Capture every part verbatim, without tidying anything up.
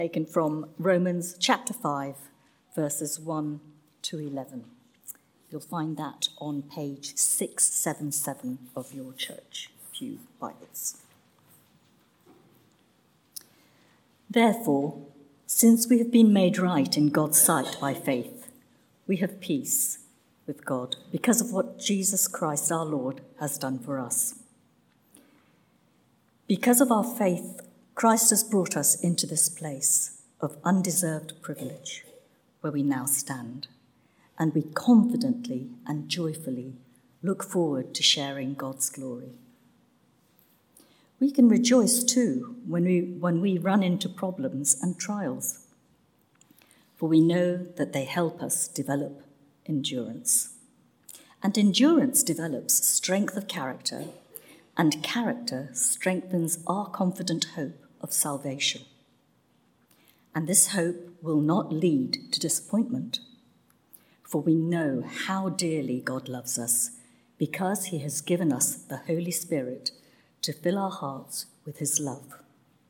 Taken from Romans chapter five, verses one to eleven. You'll find that on page six seventy-seven of your church pew Bibles. Therefore, since we have been made right in God's sight by faith, we have peace with God because of what Jesus Christ our Lord has done for us. Because of our faith, Christ has brought us into this place of undeserved privilege where we now stand, and we confidently and joyfully look forward to sharing God's glory. We can rejoice too when we, when we run into problems and trials, for we know that they help us develop endurance. And endurance develops strength of character, and character strengthens our confident hope of salvation. And this hope will not lead to disappointment, for we know how dearly God loves us because he has given us the Holy Spirit to fill our hearts with his love.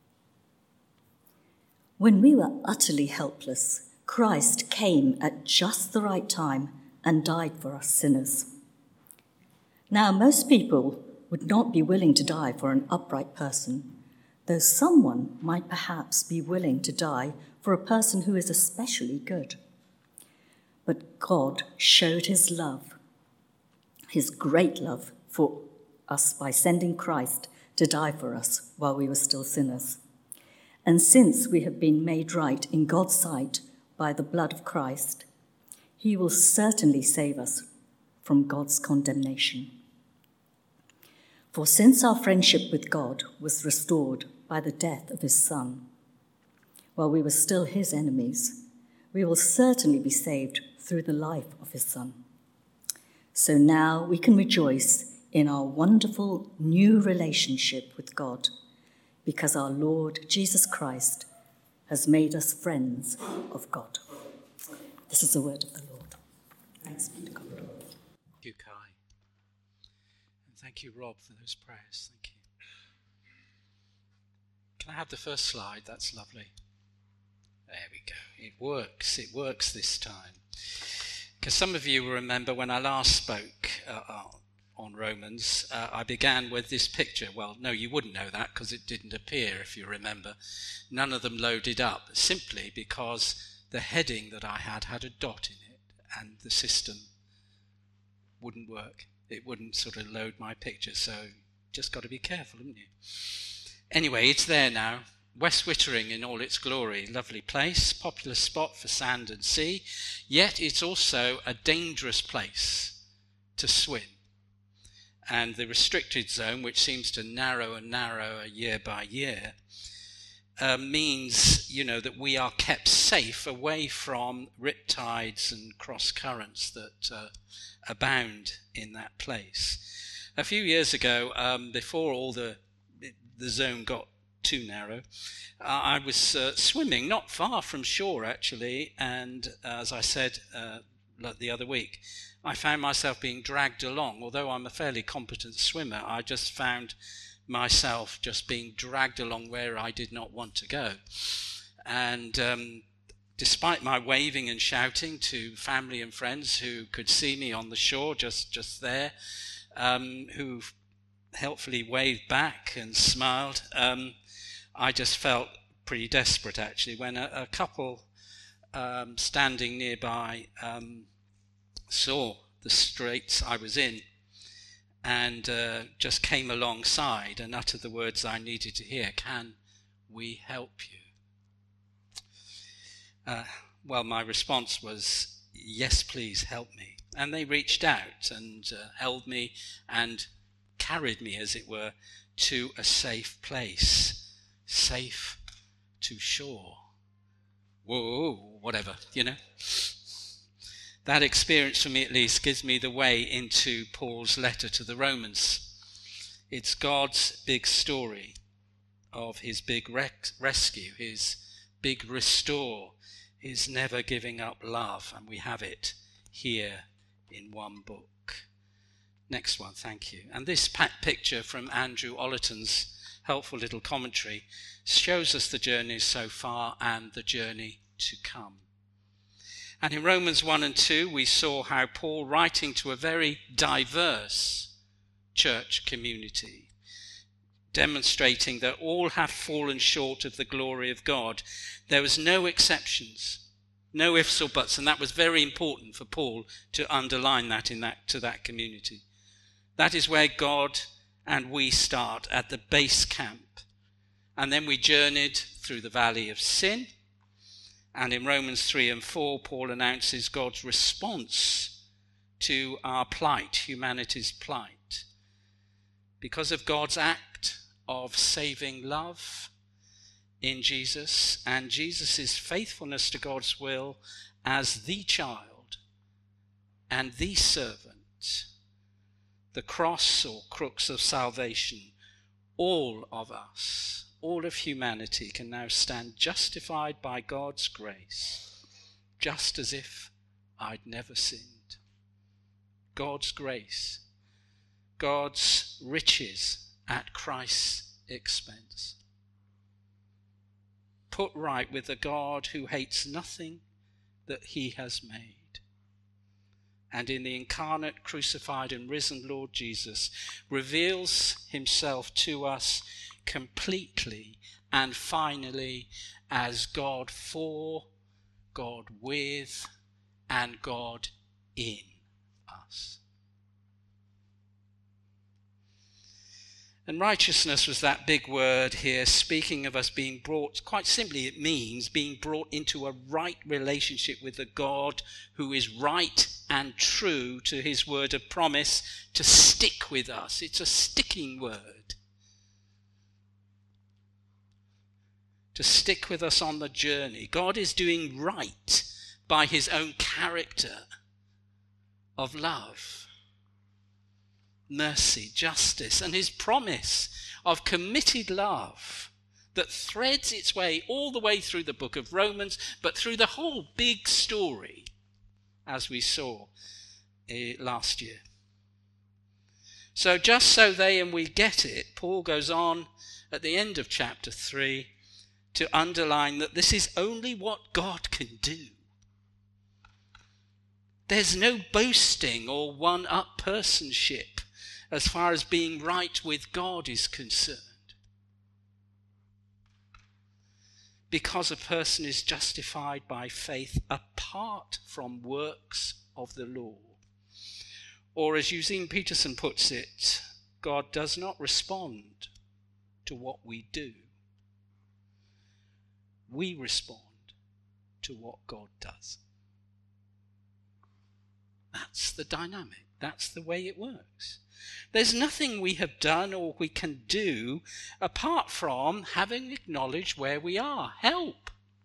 When we were utterly helpless, Christ came at just the right time and died for us sinners. Now, most people would not be willing to die for an upright person, though someone might perhaps be willing to die for a person who is especially good. But God showed his love, his great love for us by sending Christ to die for us while we were still sinners. And since we have been made right in God's sight by the blood of Christ, he will certainly save us from God's condemnation. For since our friendship with God was restored by the death of his Son, while we were still his enemies, we will certainly be saved through the life of his Son. So now we can rejoice in our wonderful new relationship with God, because our Lord Jesus Christ has made us friends of God. This is the word of the Lord. Thanks be to God. Thank you, Kai. And thank you, Rob, for those prayers. Thank you. Can I have the first slide? That's lovely. There we go. It works. It works this time. Because some of you will remember when I last spoke uh, on Romans, uh, I began with this picture. Well, no, you wouldn't know that because it didn't appear, if you remember. None of them loaded up, simply because the heading that I had had a dot in it, and the system wouldn't work. It wouldn't sort of load my picture, so just got to be careful, haven't you? Anyway, it's there now. West Wittering in all its glory. Lovely place, popular spot for sand and sea, yet it's also a dangerous place to swim. And the restricted zone, which seems to narrow and narrow year by year, uh, means, you know, that we are kept safe away from rip tides and cross currents that uh, abound in that place. A few years ago, um, before all the the zone got too narrow, uh, I was uh, swimming not far from shore actually, and uh, as I said uh, the other week, I found myself being dragged along. Although I'm a fairly competent swimmer, I just found myself just being dragged along where I did not want to go. And um, despite my waving and shouting to family and friends who could see me on the shore just, just there, um, who helpfully waved back and smiled, um, I just felt pretty desperate actually when a, a couple um, standing nearby um, saw the straits I was in and uh, just came alongside and uttered the words I needed to hear. Can we help you? Uh, well, my response was, yes, please help me. And they reached out and uh, held me and carried me, as it were, to a safe place, safe to shore. Whoa, whatever, you know. That experience, for me at least, gives me the way into Paul's letter to the Romans. It's God's big story of his big rec- rescue, his big restore, his never giving up love, and we have it here in one book. Next one, thank you. And this picture from Andrew Ollerton's helpful little commentary, shows us the journey so far and the journey to come. And in Romans one and two, we saw how Paul, writing to a very diverse church community, demonstrating that all have fallen short of the glory of God. There was no exceptions, no ifs or buts, and that was very important for Paul to underline that in that to that community. That is where God and we start, at the base camp. And then we journeyed through the valley of sin. And in Romans three and four, Paul announces God's response to our plight, humanity's plight. Because of God's act of saving love in Jesus and Jesus' faithfulness to God's will as the child and the servant, the cross or crux of salvation, all of us, all of humanity can now stand justified by God's grace, just as if I'd never sinned. God's grace, God's riches at Christ's expense. Put right with a God who hates nothing that he has made. And in the incarnate, crucified and risen Lord Jesus, reveals himself to us completely and finally as God for, God with, and God in us. And righteousness was that big word here, speaking of us being brought, quite simply it means being brought into a right relationship with the God who is right and true to his word of promise to stick with us. It's a sticking word. To stick with us on the journey. God is doing right by his own character of love, mercy, justice, and his promise of committed love that threads its way all the way through the book of Romans, but through the whole big story, as we saw uh, last year. So just so they and we get it, Paul goes on at the end of chapter three to underline that this is only what God can do. There's no boasting or one-up personship as far as being right with God is concerned. Because a person is justified by faith apart from works of the law. Or as Eugene Peterson puts it, God does not respond to what we do. We respond to what God does. That's the dynamic. That's the way it works. There's nothing we have done or we can do apart from having acknowledged where we are. Help.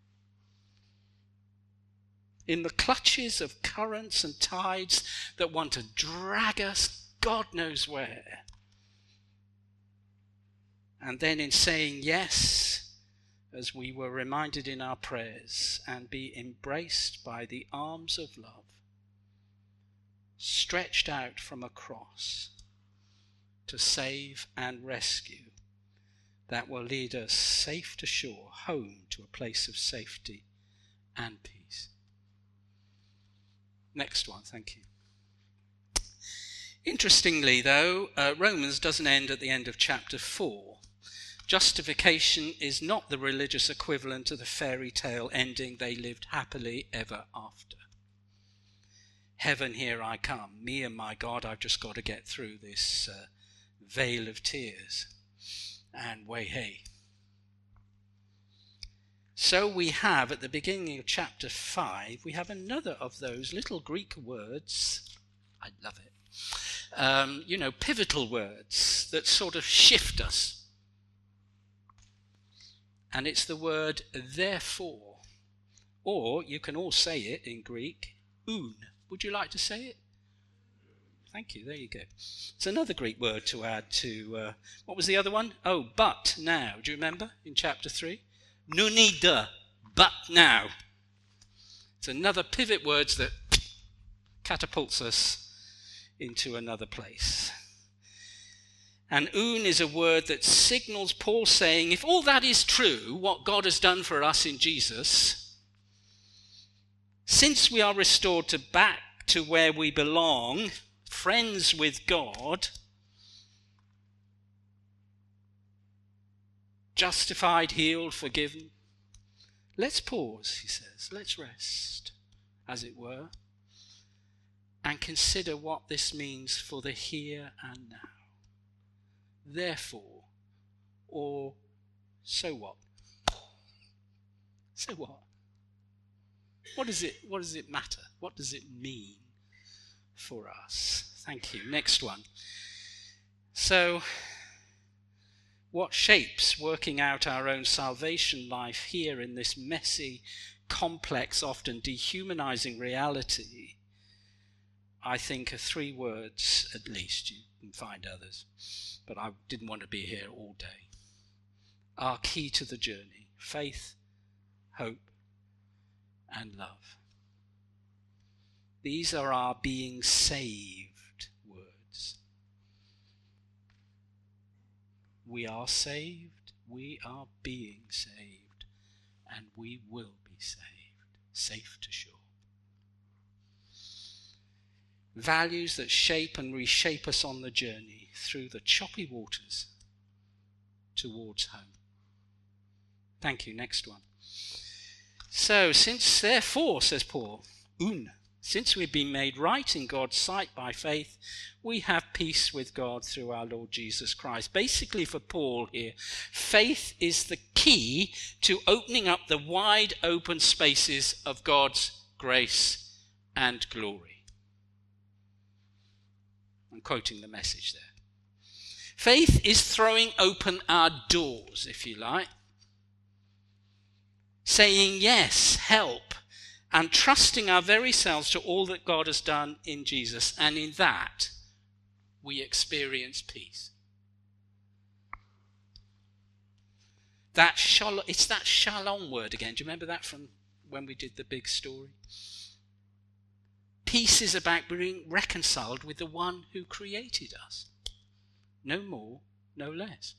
In the clutches of currents and tides that want to drag us God knows where. And then in saying yes, as we were reminded in our prayers, and be embraced by the arms of love, stretched out from a cross to save and rescue, that will lead us safe to shore, home to a place of safety and peace. Next one, thank you. Interestingly, though, uh, Romans doesn't end at the end of chapter four. Justification is not the religious equivalent of the fairy tale ending, they lived happily ever after. Heaven, here I come. Me and my God, I've just got to get through this uh, veil of tears. And way hey. So we have, at the beginning of chapter five, we have another of those little Greek words, I love it, um, you know, pivotal words that sort of shift us. And it's the word therefore. Or you can all say it in Greek, oun. Would you like to say it? Thank you, there you go. It's another Greek word to add to, uh, what was the other one? Oh, but now. Do you remember in chapter three? Nunida, but now. It's another pivot word that catapults us into another place. And un is a word that signals Paul saying, if all that is true, what God has done for us in Jesus, since we are restored to back to where we belong, friends with God, justified, healed, forgiven, let's pause, he says. Let's rest, as it were, and consider what this means for the here and now. Therefore, or so what? So what? What does it, what does it matter? What does it mean for us? Thank you. Next one. So, what shapes working out our own salvation life here in this messy, complex, often dehumanizing reality, I think are three words at least. You can find others, but I didn't want to be here all day. Our key to the journey: faith, hope, and love. These are our being saved words. We are saved, we are being saved, and we will be saved, safe to shore. Values that shape and reshape us on the journey through the choppy waters towards home. Thank you. Next one. So, since therefore, says Paul, un, since we've been made right in God's sight by faith, we have peace with God through our Lord Jesus Christ. Basically, for Paul here, faith is the key to opening up the wide open spaces of God's grace and glory. I'm quoting the Message there. Faith is throwing open our doors, if you like, saying yes, help, and trusting our very selves to all that God has done in Jesus. And in that, we experience peace. That shalom, it's that shalom word again. Do you remember that from when we did the big story? Peace is about being reconciled with the one who created us. No more, no less.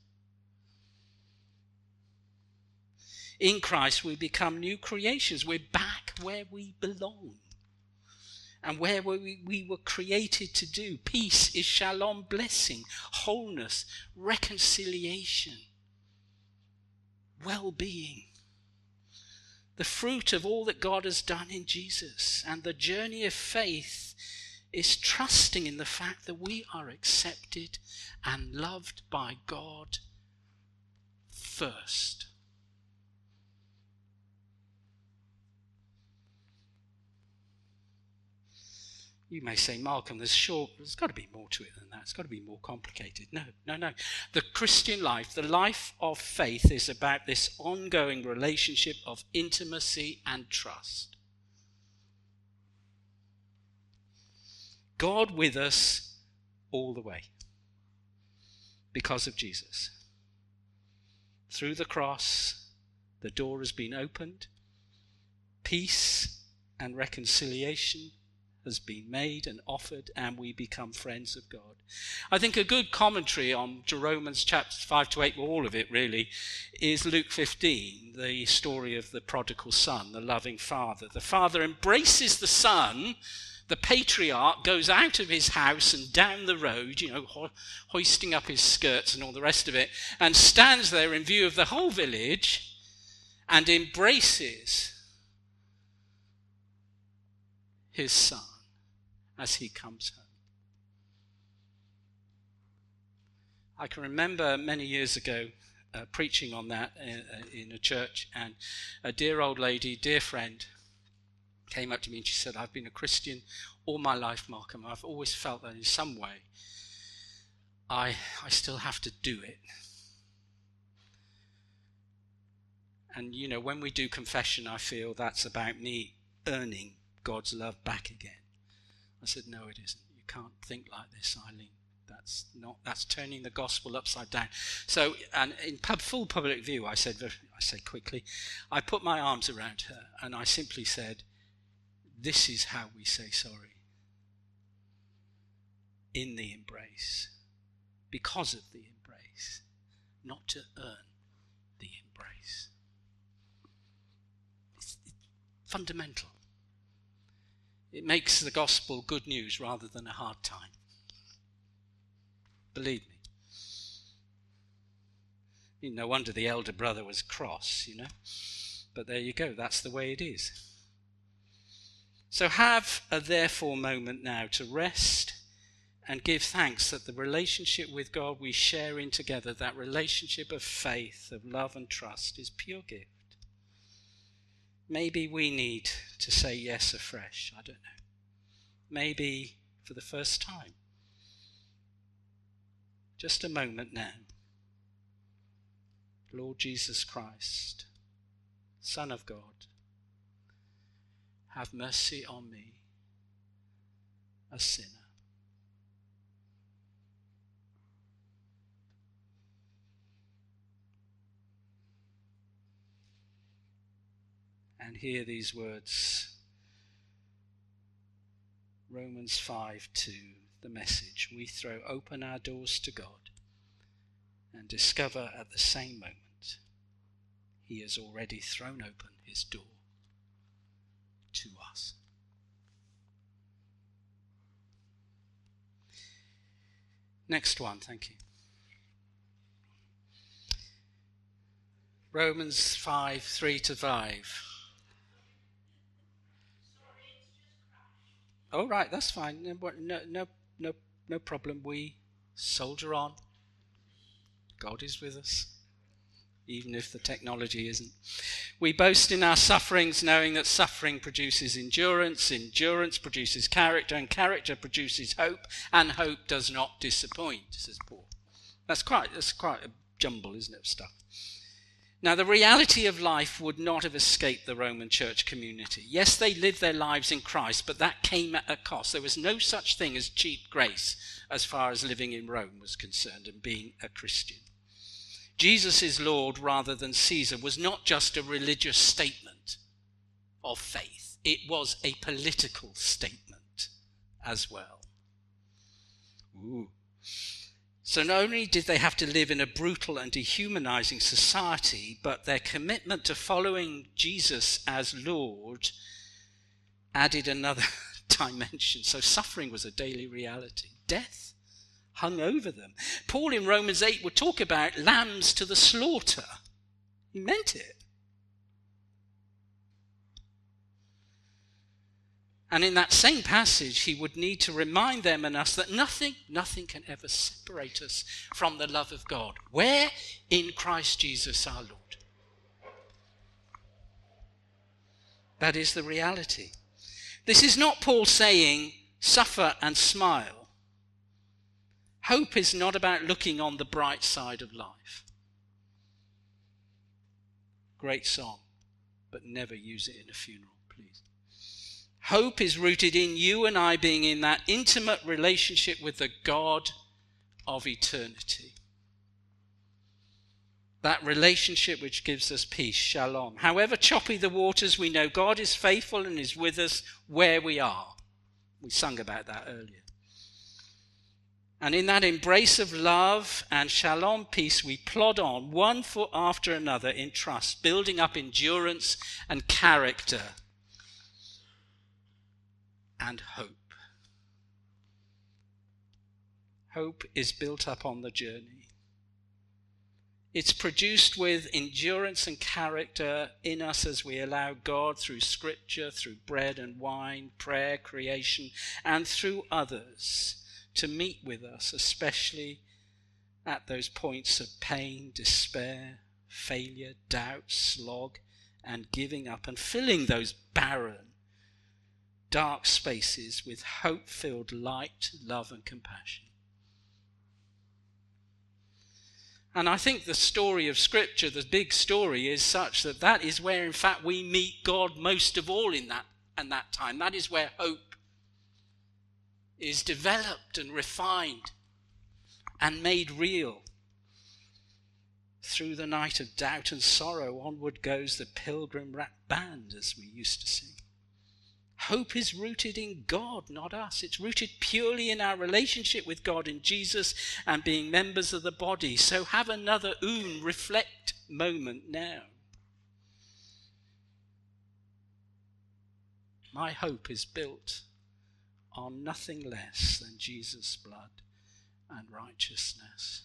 In Christ, we become new creations. We're back where we belong and where we, we were created to do. Peace is shalom, blessing, wholeness, reconciliation, well-being. The fruit of all that God has done in Jesus. And the journey of faith is trusting in the fact that we are accepted and loved by God first. You may say, Malcolm, there's sure there's got to be more to it than that. It's got to be more complicated. No, no, no. The Christian life, the life of faith, is about this ongoing relationship of intimacy and trust. God with us all the way because of Jesus. Through the cross, the door has been opened. Peace and reconciliation has been made and offered, and we become friends of God. I think a good commentary on Romans chapters five to eight, well, all of it really, is Luke fifteen, the story of the prodigal son, the loving father. The father embraces the son. The patriarch goes out of his house and down the road, you know, ho- hoisting up his skirts and all the rest of it, and stands there in view of the whole village and embraces his son as he comes home. I can remember many years ago uh, preaching on that in, uh, in a church, and a dear old lady, dear friend, came up to me and she said, I've been a Christian all my life, Malcolm. I've always felt that in some way I, I still have to do it. And, you know, when we do confession, I feel that's about me earning God's love back again. I said, no, it isn't. You can't think like this, Eileen. That's not. That's turning the gospel upside down. So, and in pub, full public view, I said, I said quickly, I put my arms around her and I simply said, this is how we say sorry. In the embrace. because of the embrace, not to earn the embrace. It's, it's fundamental. It makes the gospel good news rather than a hard time. Believe me. I mean, no wonder the elder brother was cross, you know. But there you go, that's the way it is. So have a therefore moment now to rest and give thanks that the relationship with God we share in together, that relationship of faith, of love and trust, is pure gift. Maybe we need to say yes afresh, I don't know. Maybe for the first time. Just a moment now. Lord Jesus Christ, Son of God, have mercy on me, a sinner. And hear these words, Romans five two, the message. We throw open our doors to God and discover at the same moment he has already thrown open his door to us. Next one, thank you. Romans five, three to five. Oh, right, that's fine. No, no, no, no problem. We soldier on. God is with us, even if the technology isn't. We boast in our sufferings, knowing that suffering produces endurance, endurance produces character, and character produces hope, and hope does not disappoint, says Paul. That's quite, that's quite a jumble, isn't it, of stuff? Now, the reality of life would not have escaped the Roman church community. Yes, they lived their lives in Christ, but that came at a cost. There was no such thing as cheap grace as far as living in Rome was concerned and being a Christian. Jesus is Lord rather than Caesar was not just a religious statement of faith. It was a political statement as well. Ooh. So not only did they have to live in a brutal and dehumanizing society, but their commitment to following Jesus as Lord added another dimension. So suffering was a daily reality. Death hung over them. Paul in Romans eight would talk about lambs to the slaughter. He meant it. And in that same passage, he would need to remind them and us that nothing, nothing can ever separate us from the love of God. Where? In Christ Jesus our Lord. That is the reality. This is not Paul saying, suffer and smile. Hope is not about looking on the bright side of life. Great song, but never use it in a funeral, please. Hope is rooted in you and I being in that intimate relationship with the God of eternity. That relationship which gives us peace, shalom. However choppy the waters, we know God is faithful and is with us where we are. We sung about that earlier. And in that embrace of love and shalom peace, we plod on one foot after another in trust, building up endurance and character and hope. Hope is built up on the journey. It's produced with endurance and character in us as we allow God through scripture, through bread and wine, prayer, creation, and through others to meet with us, especially at those points of pain, despair, failure, doubt, slog, and giving up, and filling those barren, dark spaces with hope-filled light, love, and compassion. And I think the story of Scripture, the big story, is such that that is where, in fact, we meet God most of all in that, in that time. That is where hope is developed and refined and made real. Through the night of doubt and sorrow, onward goes the pilgrim rap band, as we used to sing. Hope is rooted in God, not us. It's rooted purely in our relationship with God in Jesus and being members of the body. So have another own reflect moment now. My hope is built on nothing less than Jesus' blood and righteousness.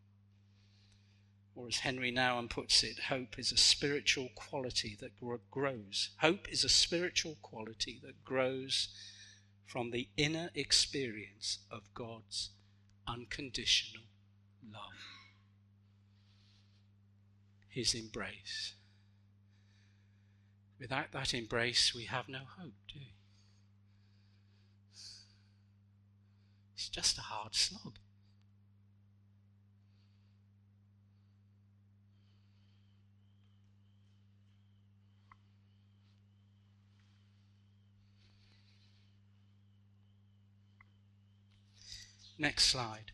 Or as Henry Nouwen puts it, hope is a spiritual quality that grows. Hope is a spiritual quality that grows from the inner experience of God's unconditional love. His embrace. Without that embrace, we have no hope, do we? It's just a hard slog. Next slide.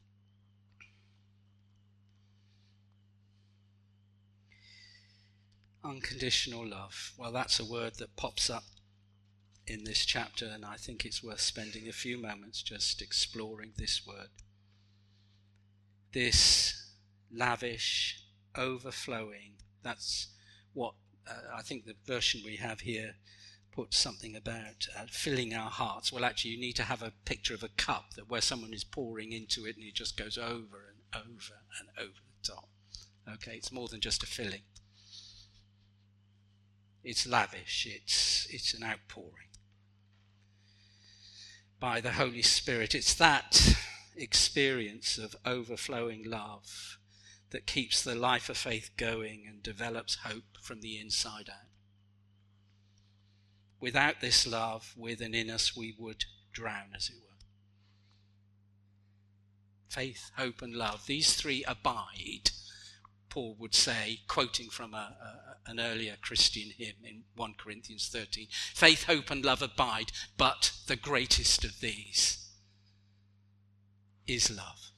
Unconditional love. Well, that's a word that pops up in this chapter, and I think it's worth spending a few moments just exploring this word. This lavish, overflowing, that's what uh, I think the version we have here puts something about uh, filling our hearts. Well, actually, you need to have a picture of a cup that where someone is pouring into it and it just goes over and over and over the top. Okay, it's more than just a filling. It's lavish, it's it's an outpouring by the Holy Spirit. It's that experience of overflowing love that keeps the life of faith going and develops hope from the inside out. Without this love within in us, we would drown, as it were. Faith, hope, and love, these three abide, Paul would say, quoting from a, a, an earlier Christian hymn in First Corinthians thirteen. Faith, hope, and love abide, but the greatest of these is love.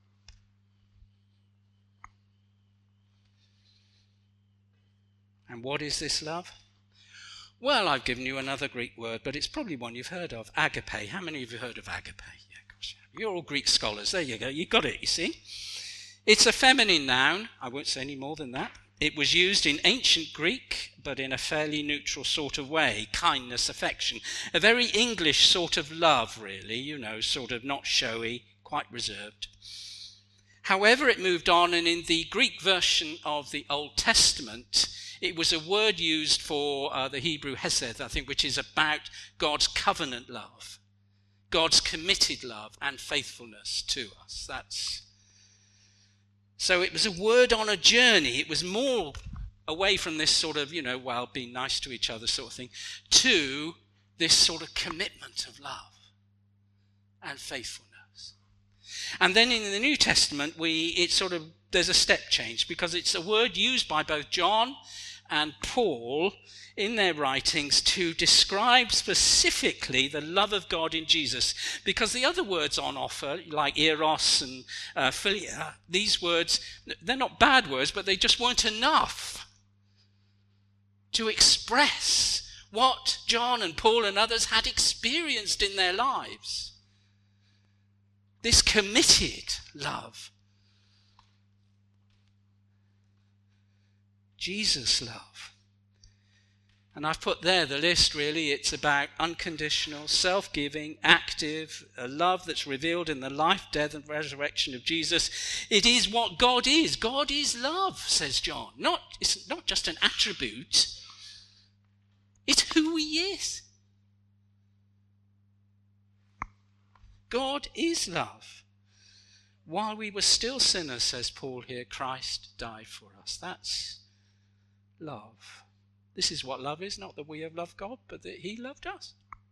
And what is this love? Well, I've given you another Greek word, but it's probably one you've heard of, agape. How many of you have heard of agape? Yeah, of course. You're all Greek scholars. There you go. You got it, you see. It's a feminine noun. I won't say any more than that. It was used in ancient Greek, but in a fairly neutral sort of way. Kindness, affection. A very English sort of love, really, you know, sort of not showy, quite reserved. However, it moved on, and in the Greek version of the Old Testament, it was a word used for uh, the Hebrew hesed, I think, which is about God's covenant love, God's committed love and faithfulness to us. That's so it was a word on a journey. It was more away from this sort of, you know, well, being nice to each other sort of thing, to this sort of commitment of love and faithfulness. And then in the New Testament, we it sort of there's a step change, because it's a word used by both John and Paul in their writings to describe specifically the love of God in Jesus. Because the other words on offer, like eros and uh, philia, these words, they're not bad words, but they just weren't enough to express what John and Paul and others had experienced in their lives. This committed love. Jesus' love. And I've put there the list, really. It's about unconditional, self-giving, active, a love that's revealed in the life, death, and resurrection of Jesus. It is what God is. God is love, says John. Not, it's not just an attribute. It's who he is. God is love. While we were still sinners, says Paul here, Christ died for us. That's love. This is what love is, not that we have loved God, but that he loved us.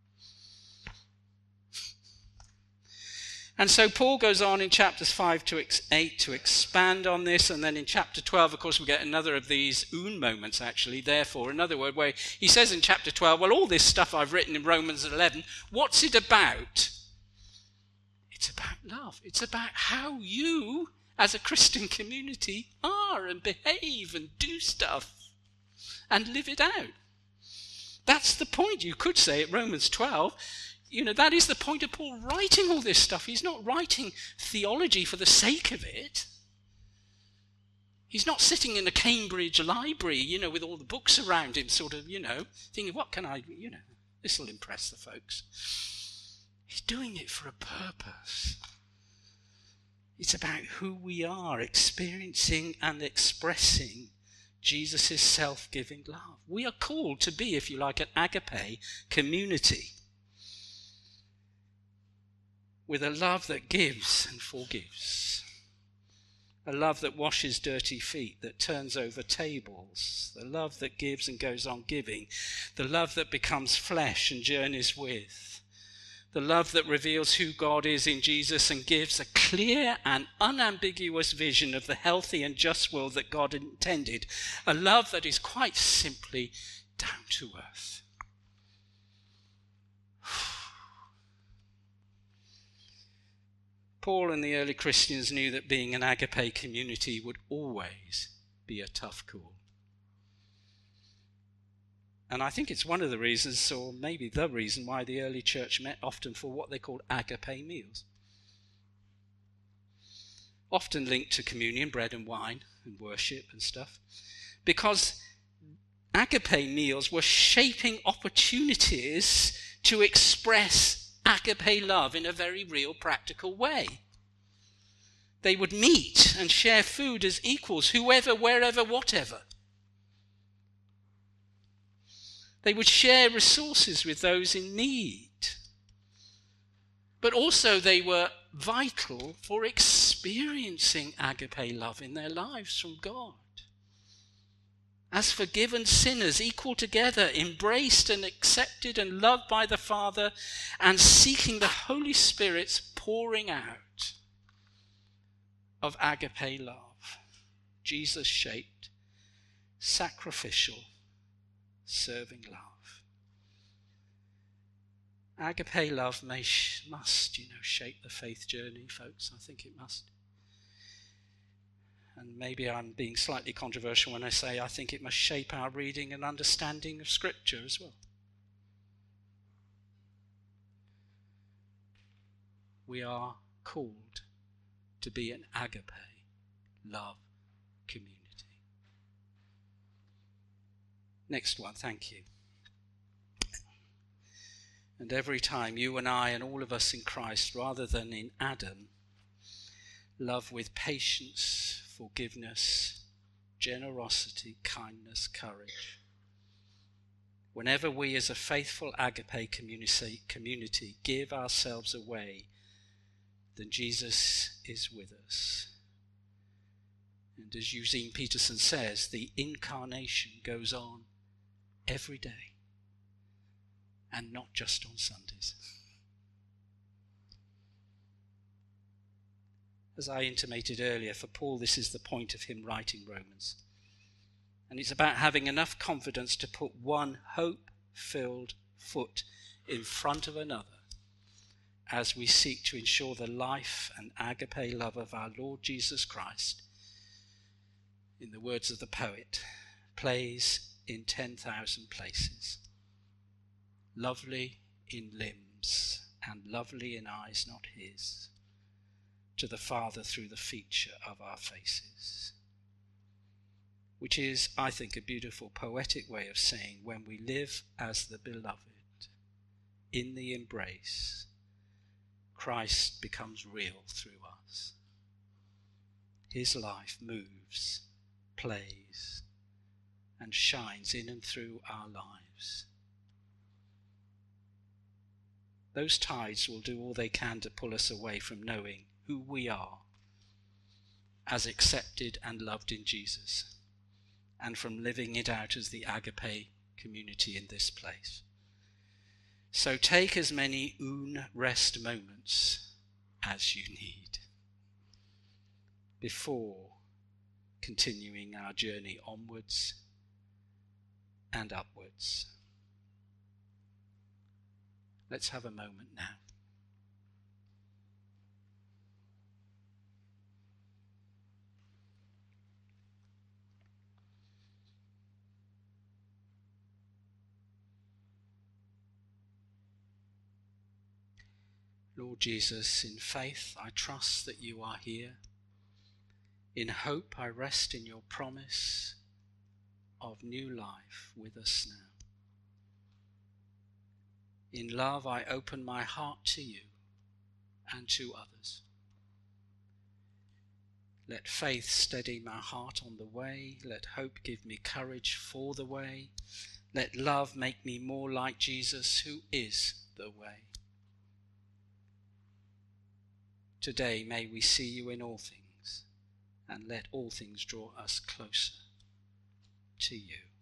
And so Paul goes on in chapters five to eight to expand on this, and then in chapter twelve, of course, we get another of these un moments, actually, therefore, another word where he says in chapter twelve, well, all this stuff I've written in Romans eleven, what's it about? It's about love. It's about how you, as a Christian community, are and behave and do stuff and live it out. That's the point. You could say at Romans twelve, you know, that is the point of Paul writing all this stuff. He's not writing theology for the sake of it. He's not sitting in a Cambridge library, you know, with all the books around him, sort of, you know, thinking, what can I, you know, this will impress the folks. He's doing it for a purpose. It's about who we are, experiencing and expressing Jesus' self-giving love. We are called to be, if you like, an agape community with a love that gives and forgives. A love that washes dirty feet, that turns over tables. The love that gives and goes on giving. The love that becomes flesh and journeys with. The love that reveals who God is in Jesus and gives a clear and unambiguous vision of the healthy and just world that God intended. A love that is quite simply down to earth. Paul and the early Christians knew that being an agape community would always be a tough call. And I think it's one of the reasons, or maybe the reason, why the early church met often for what they called agape meals. Often linked to communion, bread and wine, and worship and stuff. Because agape meals were shaping opportunities to express agape love in a very real, practical way. They would meet and share food as equals, whoever, wherever, whatever. They would share resources with those in need. But also they were vital for experiencing agape love in their lives from God. As forgiven sinners, equal together, embraced and accepted and loved by the Father, and seeking the Holy Spirit's pouring out of agape love. Jesus-shaped, sacrificial, serving love. Agape love may, must, you know, shape the faith journey, folks. I think it must. And maybe I'm being slightly controversial when I say I think it must shape our reading and understanding of Scripture as well. We are called to be an agape love community. Next one, thank you. And every time you and I and all of us in Christ, rather than in Adam, love with patience, forgiveness, generosity, kindness, courage. Whenever we as a faithful agape community, community give ourselves away, then Jesus is with us. And as Eugene Peterson says, the incarnation goes on every day and not just on Sundays. As I intimated earlier, for Paul, this is the point of him writing Romans. And it's about having enough confidence to put one hope-filled foot in front of another as we seek to ensure the life and agape love of our Lord Jesus Christ, in the words of the poet, plays in ten thousand places, lovely in limbs and lovely in eyes not his, to the Father through the feature of our faces. Which is, I think, a beautiful poetic way of saying when we live as the beloved, in the embrace, Christ becomes real through us. His life moves, plays, and shines in and through our lives. Those tides will do all they can to pull us away from knowing who we are as accepted and loved in Jesus, and from living it out as the agape community in this place. So take as many un rest moments as you need before continuing our journey onwards and upwards. Let's have a moment now. Lord Jesus, in faith I trust that you are here. In hope I rest in your promise of new life with us now. In love I open my heart to you and to others. Let faith steady my heart on the way. Let hope give me courage for the way. Let love make me more like Jesus, who is the way. Today may we see you in all things, and let all things draw us closer to you.